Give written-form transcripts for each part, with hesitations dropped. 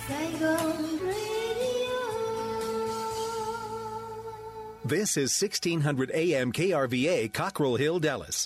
Saigon Radio. This is 1600 AM KRVA, Cockrell Hill, Dallas.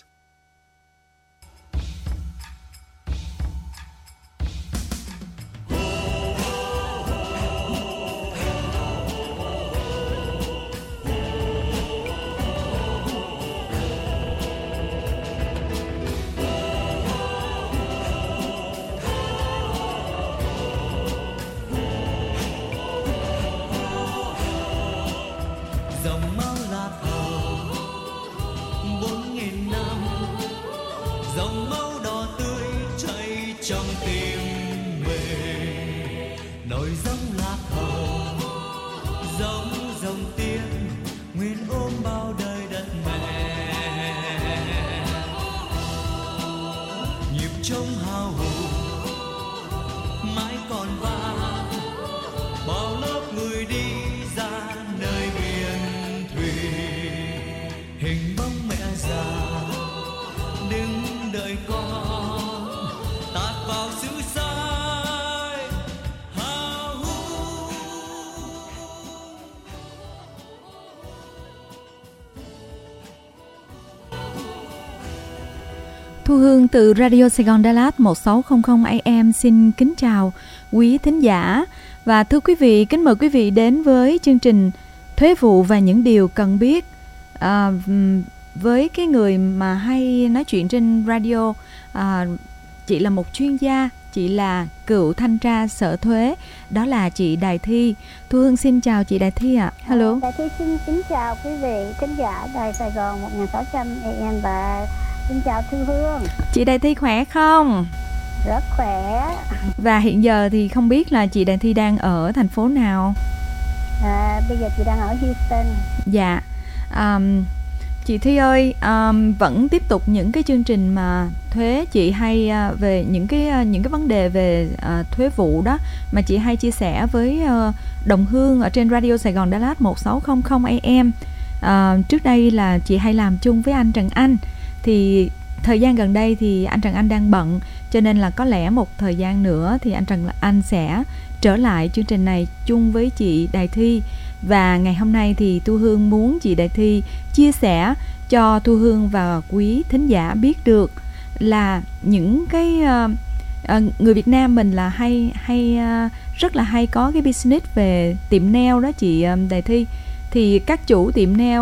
Thu Hương từ Radio Saigon Dallas 1600 AM xin kính chào quý thính giả. Và thưa quý vị, kính mời quý vị đến với chương trình Thuế vụ và những điều cần biết. Với cái người mà hay nói chuyện trên radio, chị là một chuyên gia, chị là cựu thanh tra sở thuế, đó là chị Đài Thi. Thu Hương xin chào chị Đài Thi ạ. Hello. Đài Thi xin kính chào quý vị khán giả Đài Sài Gòn 1600 AM và xin chào Thu Hương. Chị Đài Thi khỏe không? Rất khỏe. Và hiện giờ thì không biết là chị Đài Thi đang ở thành phố nào? Bây giờ chị đang ở Houston. Dạ. Chị Thi ơi, vẫn tiếp tục những cái chương trình mà thuế chị hay về những cái vấn đề về thuế vụ đó mà chị hay chia sẻ với đồng hương ở trên Radio Sài Gòn Dallas 1600 AM. Trước đây là chị hay làm chung với anh Trần Anh. Thì thời gian gần đây thì anh Trần Anh đang bận, cho nên là có lẽ một thời gian nữa thì anh Trần Anh sẽ trở lại chương trình này chung với chị Đài Thi. Và ngày hôm nay thì Thu Hương muốn chị Đài Thi chia sẻ cho Thu Hương và quý thính giả biết được là những cái người Việt Nam mình là hay rất là hay có cái business về tiệm nail đó chị Đài Thi. Thì các chủ tiệm nail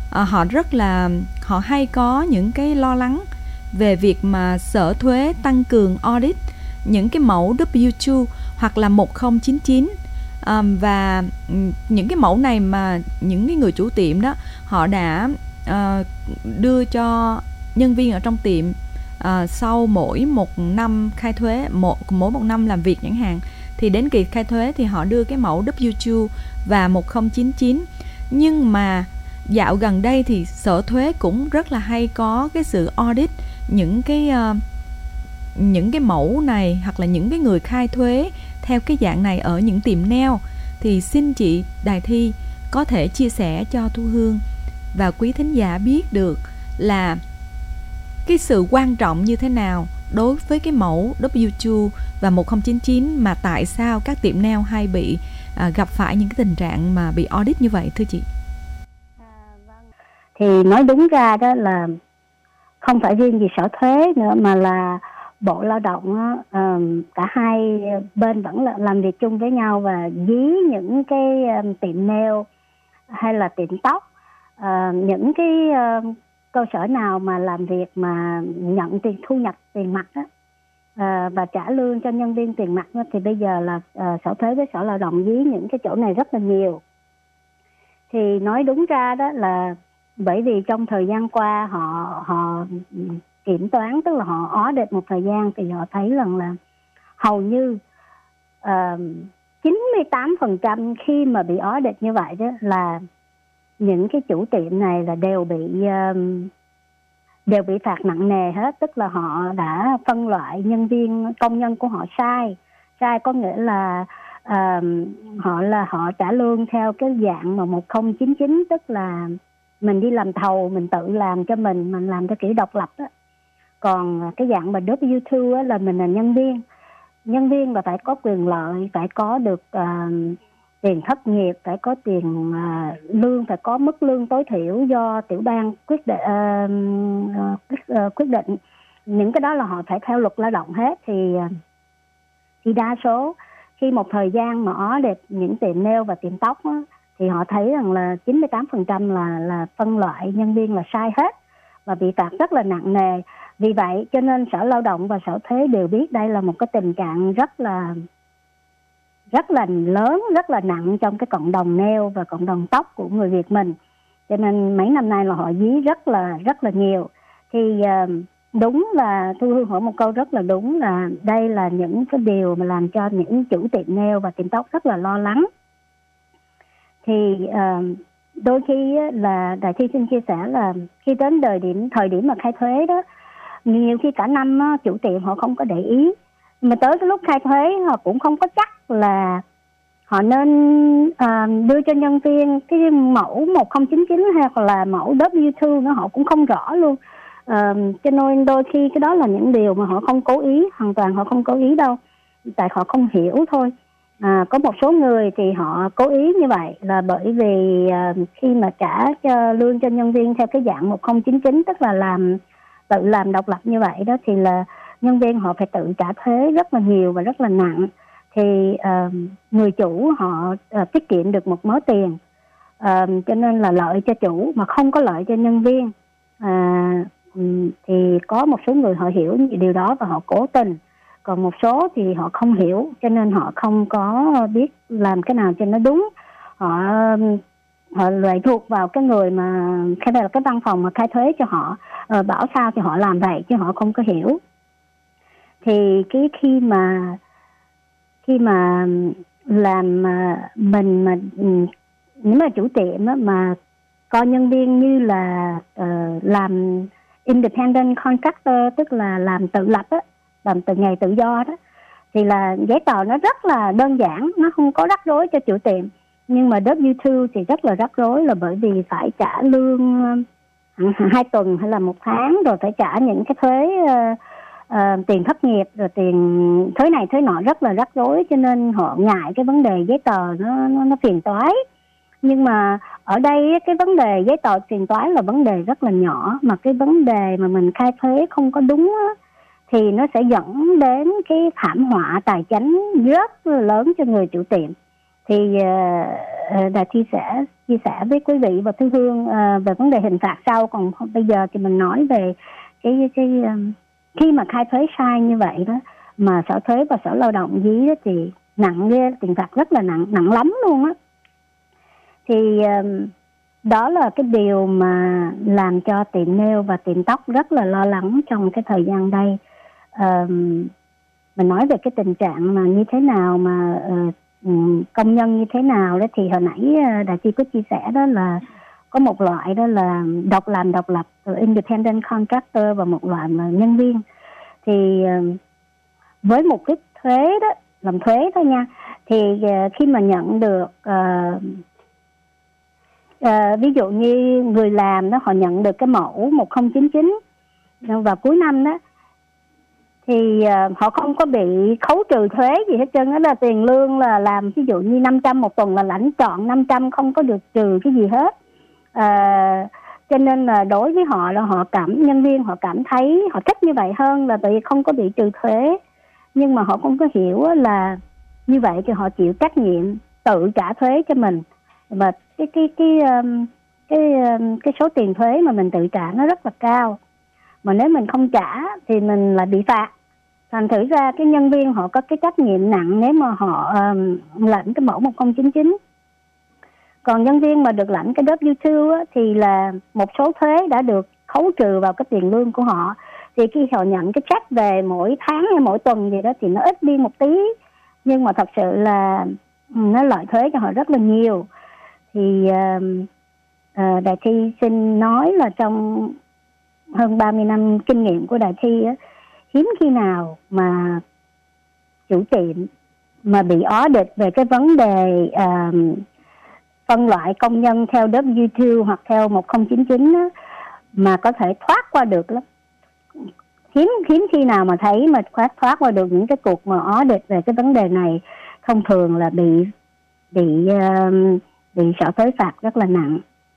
họ hay có những cái lo lắng về việc mà sở thuế tăng cường audit những cái mẫu W2 hoặc là 1099, và những cái mẫu này mà những cái người chủ tiệm đó họ đã đưa cho nhân viên ở trong tiệm sau mỗi một năm khai thuế, mỗi một năm làm việc chẳng hạn, thì đến kỳ khai thuế thì họ đưa cái mẫu W2 và 1099. Nhưng mà dạo gần đây thì sở thuế cũng rất là hay có cái sự audit những cái mẫu này hoặc là những cái người khai thuế theo cái dạng này ở những tiệm nail. Thì xin chị Đài Thi có thể chia sẻ cho Thu Hương và quý thính giả biết được là cái sự quan trọng như thế nào đối với cái mẫu W2 và 1099 mà tại sao các tiệm nail hay bị gặp phải những cái tình trạng mà bị audit như vậy thưa chị? Thì nói đúng ra đó là không phải riêng gì sở thuế nữa mà là Bộ Lao động cả hai bên vẫn làm việc chung với nhau và dí những cái tiệm nail hay là tiệm tóc, những cái cơ sở nào mà làm việc mà nhận thu nhập tiền mặt đó, và trả lương cho nhân viên tiền mặt đó, thì bây giờ là sở thuế với sở lao động dí những cái chỗ này rất là nhiều. Thì nói đúng ra đó là bởi vì trong thời gian qua họ kiểm toán, tức là họ audit một thời gian thì họ thấy rằng là hầu như 98% khi mà bị audit như vậy đó là những cái chủ tiệm này là đều bị phạt nặng nề hết, tức là họ đã phân loại nhân viên công nhân của họ sai có nghĩa là họ trả lương theo cái dạng mà 1099, tức là mình đi làm thầu, mình tự làm cho mình làm theo kiểu độc lập đó. Còn cái dạng mà W2 là mình là nhân viên nhân viên là phải có quyền lợi, phải có được tiền thất nghiệp, phải có tiền lương, phải có mức lương tối thiểu do tiểu bang quyết định. Những cái đó là họ phải theo luật lao động hết. Thì đa số khi một thời gian mà audit những tiệm nail và tiệm tóc á, thì họ thấy rằng là 98% là phân loại nhân viên là sai hết và bị phạt rất là nặng nề. Vì vậy cho nên Sở Lao động và Sở Thuế đều biết đây là một cái tình trạng rất là lớn, rất là nặng trong cái cộng đồng nail và cộng đồng tóc của người Việt mình. Cho nên mấy năm nay là họ dí rất là nhiều. Thì đúng là Thu Hương hỏi một câu rất là đúng, là đây là những cái điều mà làm cho những chủ tiệm nail và tiệm tóc rất là lo lắng. Thì đôi khi là Đại Thi xin chia sẻ là khi đến thời điểm mà khai thuế đó, nhiều khi cả năm chủ tiệm họ không có để ý, mà tới cái lúc khai thuế họ cũng không có chắc là họ nên đưa cho nhân viên cái mẫu 1099 hay là mẫu W2 nữa, họ cũng không rõ luôn. Cho nên đôi khi cái đó là những điều mà họ không cố ý, hoàn toàn họ không cố ý đâu, tại họ không hiểu thôi. Có một số người thì họ cố ý như vậy là bởi vì khi mà trả cho lương cho nhân viên theo cái dạng 1099, tức là tự làm độc lập như vậy đó, thì là nhân viên họ phải tự trả thuế rất là nhiều và rất là nặng. Thì người chủ họ tiết kiệm được một mớ tiền, cho nên là lợi cho chủ mà không có lợi cho nhân viên. Thì có một số người họ hiểu điều đó và họ cố tình, còn một số thì họ không hiểu cho nên họ không có biết làm cái nào cho nó đúng. Họ lệ thuộc vào cái người mà khai là cái văn phòng mà khai thuế cho họ, bảo sao thì họ làm vậy chứ họ không có hiểu. Thì khi mà làm mình mà nếu mà chủ tiệm mà coi nhân viên như là làm independent contractor, tức là làm tự lập á, làm từ ngày tự do đó, thì là giấy tờ nó rất là đơn giản, nó không có rắc rối cho chủ tiệm. Nhưng mà W2 thì rất là rắc rối, là bởi vì phải trả lương 2 tuần hay là 1 tháng, rồi phải trả những cái thuế tiền thất nghiệp, rồi tiền thuế này thuế nọ, rất là rắc rối, cho nên họ ngại cái vấn đề giấy tờ nó phiền toái. Nhưng mà ở đây cái vấn đề giấy tờ phiền toái là vấn đề rất là nhỏ, mà cái vấn đề mà mình khai thuế không có đúng thì nó sẽ dẫn đến cái thảm họa tài chính rất lớn cho người chủ tiệm. Thì Đại Thi sẽ chia sẻ với quý vị và Thư Hương về vấn đề hình phạt sau. Còn bây giờ thì mình nói về cái khi mà khai thuế sai như vậy đó, mà Sở Thuế và Sở Lao động dí đó, thì nặng ghê, tiền phạt rất là nặng lắm luôn á. Thì đó là cái điều mà làm cho tiệm nail và tiệm tóc rất là lo lắng trong cái thời gian đây. Mình nói về cái tình trạng mà như thế nào, mà công nhân như thế nào đó, thì hồi nãy Đại Chi có chia sẻ đó là có một loại đó là làm độc lập, independent contractor, và một loại mà nhân viên. Thì với mục đích thuế đó, làm thuế thôi nha, thì khi mà nhận được ví dụ như người làm đó, họ nhận được cái mẫu 1099 vào cuối năm đó, thì họ không có bị khấu trừ thuế gì hết trơn. Đó là tiền lương là làm ví dụ như 500 một tuần là lãnh trọn 500, không có được trừ cái gì hết. Cho nên là đối với họ là nhân viên họ cảm thấy họ thích như vậy hơn, là tại vì không có bị trừ thuế. Nhưng mà họ không có hiểu là như vậy thì họ chịu trách nhiệm tự trả thuế cho mình, và cái số tiền thuế mà mình tự trả nó rất là cao, mà nếu mình không trả thì mình lại bị phạt. Thành thử ra cái nhân viên họ có cái trách nhiệm nặng nếu mà họ lãnh cái mẫu 1099. Còn nhân viên mà được lãnh cái W2 á, thì là một số thuế đã được khấu trừ vào cái tiền lương của họ. Thì khi họ nhận cái check về mỗi tháng hay mỗi tuần gì đó thì nó ít đi một tí, nhưng mà thật sự là nó lợi thuế cho họ rất là nhiều. Thì Đại Thi xin nói là trong hơn 30 năm kinh nghiệm của Đại Thi á, hiếm khi nào mà chủ tiệm mà bị audit về cái vấn đề phân loại công nhân theo W2 hoặc theo 1099 á, mà có thể thoát qua được lắm. hiếm khi nào mà thấy mà thoát qua được những cái cuộc mà audit về cái vấn đề này. Thông thường là bị sở thuế phạt rất là nặng.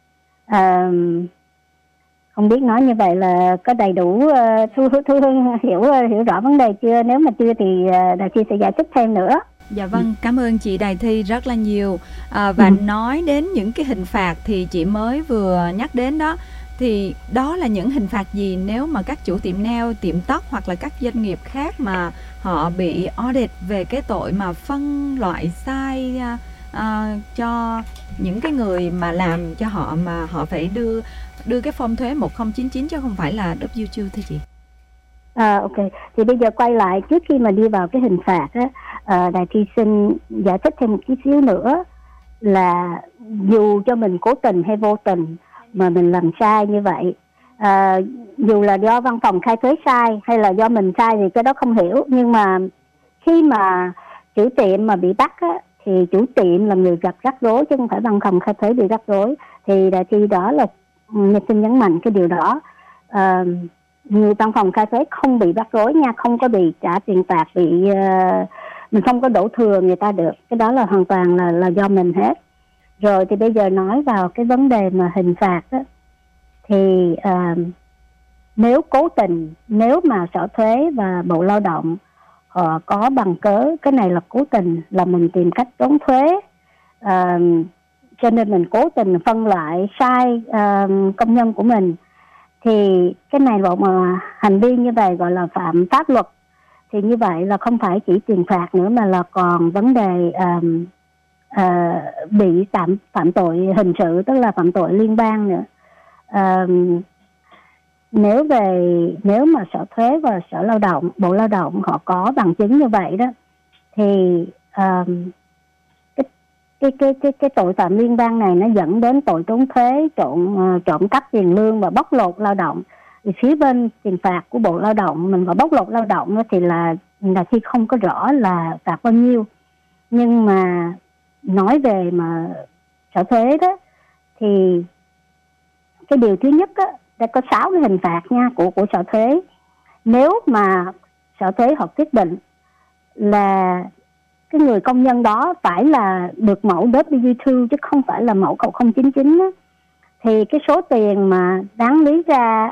Không biết nói như vậy là có đầy đủ Thu Hương hiểu rõ vấn đề chưa? Nếu mà chưa thì Đài Thi sẽ giải thích thêm nữa. Dạ vâng, cảm ơn chị Đài Thi rất là nhiều. Và nói đến những cái hình phạt thì chị mới vừa nhắc đến đó, thì đó là những hình phạt gì nếu mà các chủ tiệm nail, tiệm tóc hoặc là các doanh nghiệp khác mà họ bị audit về cái tội mà phân loại sai cho những cái người mà làm cho họ, mà họ phải đưa cái form thuế 1099 chứ không phải là W2 thưa chị? Ok, thì bây giờ quay lại trước khi mà đi vào cái hình phạt á, Đài Thi xin giải thích thêm một chút xíu nữa là dù cho mình cố tình hay vô tình mà mình làm sai như vậy, dù là do văn phòng khai thuế sai hay là do mình sai thì cái đó không hiểu, nhưng mà khi mà chủ tiệm mà bị bắt á, thì chủ tiệm là người gặp rắc rối chứ không phải văn phòng khai thuế bị rắc rối. Thì Đài Thi đó là xin nhấn mạnh cái điều đó. Người văn phòng khai thuế không bị rắc rối nha, không có bị trả tiền phạt, mình không có đổ thừa người ta được, cái đó là hoàn toàn là do mình hết. Rồi thì bây giờ nói vào cái vấn đề mà hình phạt đó, thì nếu cố tình, nếu mà Sở Thuế và Bộ Lao động họ có bằng cớ cái này là cố tình, là mình tìm cách trốn thuế, cho nên mình cố tình phân loại sai công nhân của mình, thì cái này là mà hành vi như vậy gọi là phạm pháp luật. Thì như vậy là không phải chỉ tiền phạt nữa mà là còn vấn đề bị phạm tội hình sự, tức là phạm tội liên bang nữa. Nếu mà Sở Thuế và Sở Lao động, Bộ Lao động họ có bằng chứng như vậy đó, thì cái tội phạm liên bang này nó dẫn đến tội trốn thuế, trộm cắp tiền lương và bóc lột lao động. Thì phía bên tiền phạt của Bộ Lao động mình gọi bóc lột lao động thì là khi không có rõ là phạt bao nhiêu, nhưng mà nói về mà Sở Thuế đó thì cái điều thứ nhất á, đã có 6 cái hình phạt nha của Sở Thuế. Nếu mà Sở Thuế họ quyết định là cái người công nhân đó phải là được mẫu W2 chứ không phải là mẫu 099 á, thì cái số tiền mà đáng lý ra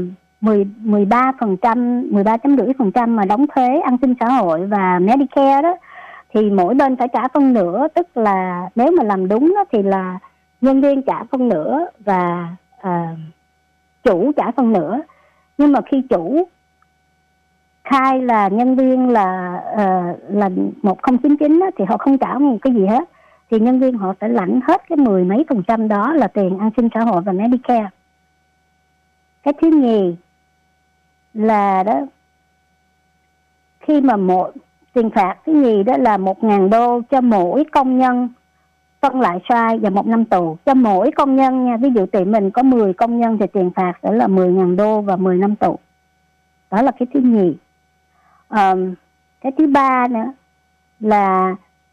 13,5% mà đóng thuế an sinh xã hội và Medicare đó, thì mỗi bên phải trả phân nửa, tức là nếu mà làm đúng đó thì là nhân viên trả phân nửa và chủ trả phân nửa. Nhưng mà khi chủ khai là nhân viên là 1099 á, thì họ không trả một cái gì hết, thì nhân viên họ phải lãnh hết cái 10 mấy % đó là tiền an sinh xã hội và Medicare. Cái thứ nhì là đó, khi mà tiền phạt thứ nhì đó là $1,000 cho mỗi công nhân phân lại sai và 1 năm tù cho mỗi công nhân nha. Ví dụ tiệm mình có 10 công nhân thì tiền phạt sẽ là $10,000 và 10 năm tù. Đó là cái thứ nhì. Cái thứ ba nữa là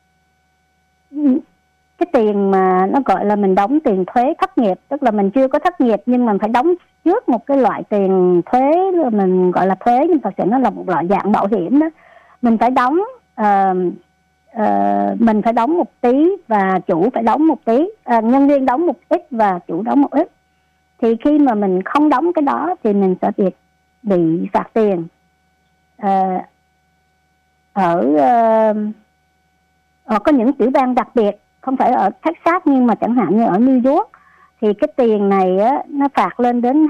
cái tiền mà nó gọi là mình đóng tiền thuế thất nghiệp, tức là mình chưa có thất nghiệp nhưng mình phải đóng trước một cái loại tiền thuế, mình gọi là thuế nhưng thật sự nó là một loại dạng bảo hiểm đó. Mình phải đóng mình phải đóng một tí và chủ phải đóng một tí, nhân viên đóng một ít và chủ đóng một ít. Thì khi mà mình không đóng cái đó thì mình sẽ bị phạt tiền. Có những tiểu bang đặc biệt, không phải ở Texas nhưng mà chẳng hạn như ở New York, thì cái tiền này á, nó phạt lên đến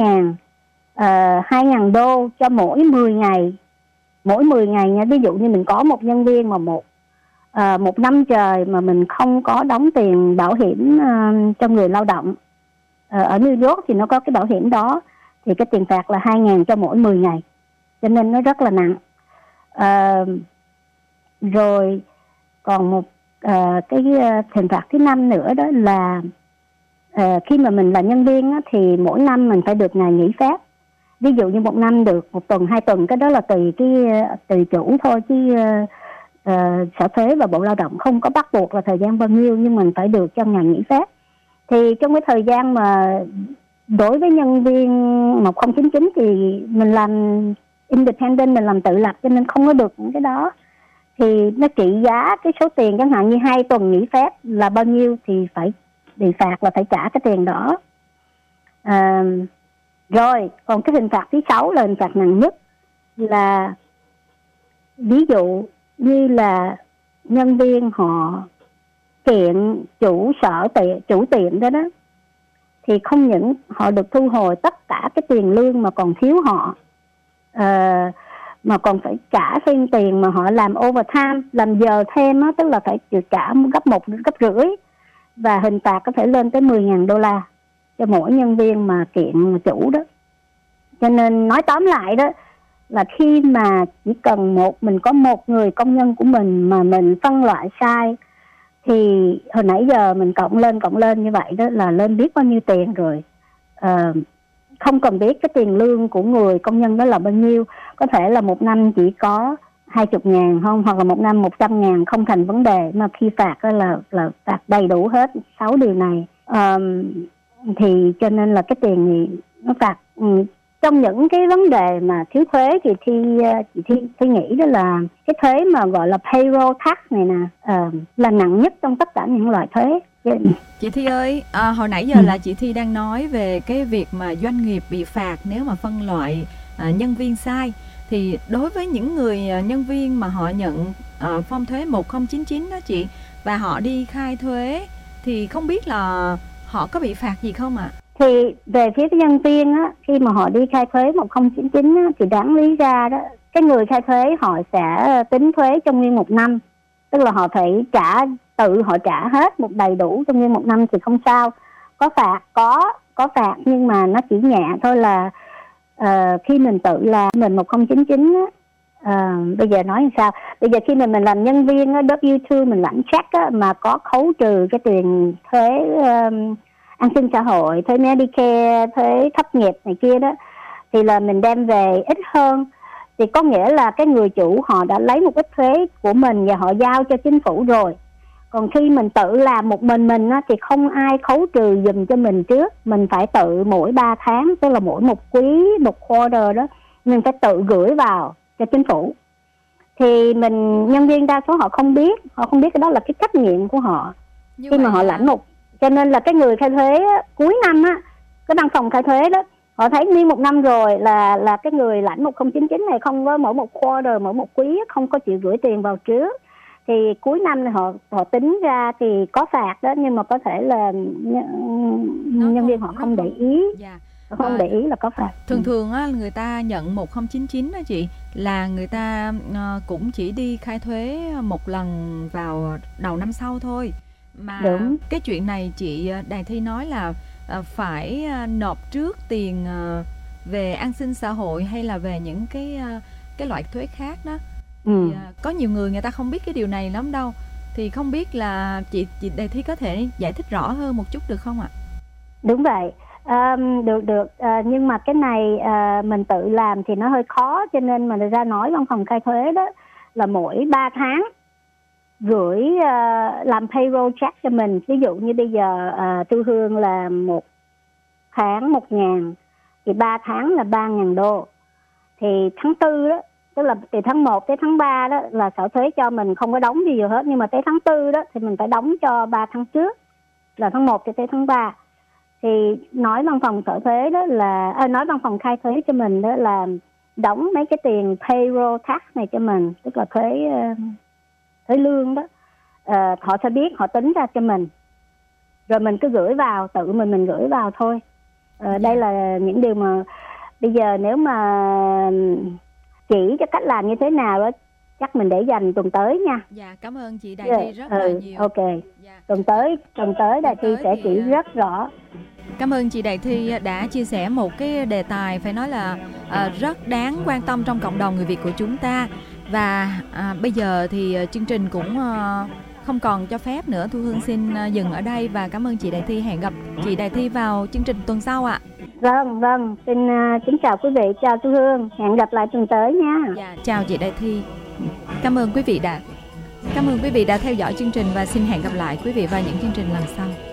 $2,000 cho mỗi 10 ngày. Mỗi 10 ngày nha. Ví dụ như mình có một nhân viên mà một năm trời mà mình không có đóng tiền bảo hiểm cho người lao động. Ở New York thì nó có cái bảo hiểm đó, thì cái tiền phạt là $2,000 cho mỗi 10 ngày. Cho nên nó rất là nặng. Rồi còn một cái hình phạt thứ 5 nữa đó là khi mà mình là nhân viên á, thì mỗi năm mình phải được ngày nghỉ phép. Ví dụ như một năm được 1 tuần, 2 tuần, cái đó là tùy chủ thôi, chứ Sở Thuế và Bộ Lao động không có bắt buộc là thời gian bao nhiêu, nhưng mình phải được cho ngày nghỉ phép. Thì trong cái thời gian mà đối với nhân viên 1099 thì mình làm independent, mình làm tự lập cho nên không có được những cái đó. Thì nó trị giá cái số tiền chẳng hạn như 2 tuần nghỉ phép là bao nhiêu thì phải bị phạt là phải trả cái tiền đó. Rồi còn cái hình phạt thứ 6 là hình phạt nặng nhất, là ví dụ như là nhân viên họ kiện chủ tiệm đó thì không những họ được thu hồi tất cả cái tiền lương mà còn thiếu họ, mà còn phải trả thêm tiền mà họ làm overtime, làm giờ thêm á, tức là phải trả gấp 1 gấp rưỡi, và hình phạt có thể lên tới 10.000 đô la cho mỗi nhân viên mà kiện chủ đó. Cho nên nói tóm lại đó là khi mà chỉ cần mình có một người công nhân của mình mà mình phân loại sai thì hồi nãy giờ mình cộng lên như vậy đó là lên biết bao nhiêu tiền rồi. Không cần biết cái tiền lương của người công nhân đó là bao nhiêu, có thể là một năm chỉ có 20.000 không, hoặc là một năm 100.000 không thành vấn đề, mà khi phạt đó là phạt đầy đủ hết 6 điều này. Thì cho nên là cái tiền thì nó phạt. Trong những cái vấn đề mà thiếu thuế thì chị Thi nghĩ đó là cái thuế mà gọi là payroll tax này nè, là nặng nhất trong tất cả những loại thuế. Chị Thi ơi, hồi nãy giờ là chị Thi đang nói về cái việc mà doanh nghiệp bị phạt nếu mà phân loại nhân viên sai. Thì đối với những người nhân viên mà họ nhận form thuế 1099 đó chị, và họ đi khai thuế thì không biết là họ có bị phạt gì không ạ? Thì về phía cái nhân viên á, khi mà họ đi khai thuế 1099 á, thì đáng lý ra đó, cái người khai thuế họ sẽ tính thuế trong nguyên một năm, tức là họ phải tự họ trả hết một đầy đủ trong nguyên một năm thì không sao. Có phạt, có phạt, nhưng mà nó chỉ nhẹ thôi, là khi mình tự làm mình 1099 á, bây giờ nói làm sao? Bây giờ khi mình làm nhân viên á, W2 mình lãnh check á, mà có khấu trừ cái tiền thuế an sinh xã hội, thuế Medicare, thuế thất nghiệp này kia đó, thì là mình đem về ít hơn. Thì có nghĩa là cái người chủ họ đã lấy một ít thuế của mình và họ giao cho chính phủ rồi. Còn khi mình tự làm một mình á, thì không ai khấu trừ giùm cho mình trước. Mình phải tự mỗi 3 tháng, tức là mỗi một quý, một quarter đó, mình phải tự gửi vào cho chính phủ. Thì nhân viên đa số họ không biết cái đó là cái trách nhiệm của họ. Như khi mà họ lãnh cho nên là cái người khai thuế á, cuối năm á, cái văn phòng khai thuế đó, họ thấy nguyên một năm rồi là cái người lãnh 1099 này không có mỗi một quarter, mỗi một quý không có chịu gửi tiền vào trước, thì cuối năm này họ tính ra thì có phạt đó, nhưng mà có thể là nhân viên họ không để ý. Không để ý là có phạt. Thường á, người ta nhận 1099 đó chị, là người ta cũng chỉ đi khai thuế một lần vào đầu năm sau thôi. Mà đúng. Cái chuyện này chị Đài Thi nói là phải nộp trước tiền về an sinh xã hội hay là về những cái loại thuế khác đó. Thì, có nhiều người ta không biết cái điều này lắm đâu. Thì không biết là chị Đài Thi có thể giải thích rõ hơn một chút được không ạ? Đúng vậy. Được. Nhưng mà cái này mình tự làm thì nó hơi khó, cho nên mà ra nói văn phòng khai thuế đó là mỗi 3 tháng gửi làm payroll check cho mình. Ví dụ như bây giờ Thu Hương là 1 tháng 1.000 thì 3 tháng là 3.000 đô. Thì tháng 4 đó, tức là từ tháng 1 tới tháng 3 đó là sở thuế cho mình không có đóng gì hết, nhưng mà tới tháng 4 đó thì mình phải đóng cho 3 tháng trước, là tháng 1 tới tháng 3. Thì nói văn phòng sở thuế đó là nói văn phòng khai thuế cho mình đó là đóng mấy cái tiền payroll tax này cho mình, tức là thuế lương đó. Họ sẽ biết, họ tính ra cho mình, rồi mình cứ gửi vào, tự mình gửi vào thôi. Đây là những điều mà bây giờ nếu mà chỉ cho cách làm như thế nào đó, chắc mình để dành tuần tới nha. Dạ, cảm ơn chị Đài Thi rất là nhiều. Ok. Dạ. Tuần tới Đài Thi sẽ chỉ rất rõ. Cảm ơn chị Đài Thi đã chia sẻ một cái đề tài phải nói là rất đáng quan tâm trong cộng đồng người Việt của chúng ta. Và bây giờ thì chương trình cũng không còn cho phép nữa. Thu Hương xin dừng ở đây và cảm ơn chị Đài Thi. Hẹn gặp chị Đài Thi vào chương trình tuần sau ạ. Vâng. Xin kính chào quý vị, chào Thu Hương. Hẹn gặp lại tuần tới nha. Dạ, chào chị Đài Thi. Cảm ơn quý vị đã theo dõi chương trình và xin hẹn gặp lại quý vị vào những chương trình lần sau.